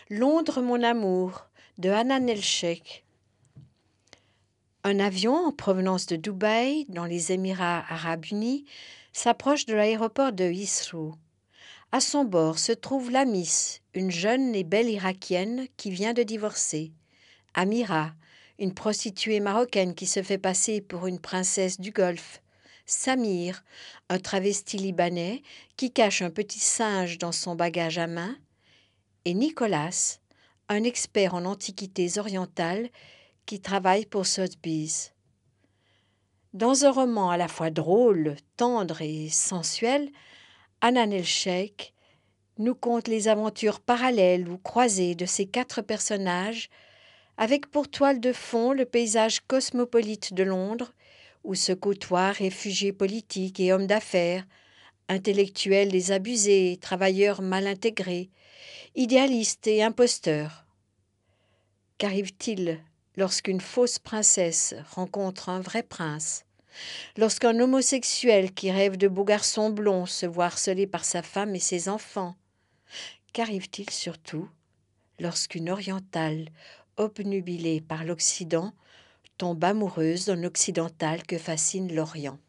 Londres, mon amour, de Hanan El-Sheikh. Un avion en provenance de Dubaï, dans les Émirats arabes unis, s'approche de l'aéroport de Heathrow. À son bord se trouve Lamis, une jeune et belle Irakienne qui vient de divorcer. Amira, une prostituée marocaine qui se fait passer pour une princesse du Golfe. Samir, un travesti libanais qui cache un petit singe dans son bagage à main. Et Nicolas, un expert en antiquités orientales qui travaille pour Sotheby's. Dans un roman à la fois drôle, tendre et sensuel, Hanan El-Sheikh nous conte les aventures parallèles ou croisées de ces quatre personnages, avec pour toile de fond le paysage cosmopolite de Londres, où se côtoient réfugiés politiques et hommes d'affaires, intellectuels désabusés, travailleurs mal intégrés, idéalistes et imposteurs. Qu'arrive-t-il lorsqu'une fausse princesse rencontre un vrai prince? Lorsqu'un homosexuel qui rêve de beaux garçons blonds se voit harcelé par sa femme et ses enfants? Qu'arrive-t-il surtout lorsqu'une orientale, obnubilée par l'Occident, tombe amoureuse d'un occidental que fascine l'Orient?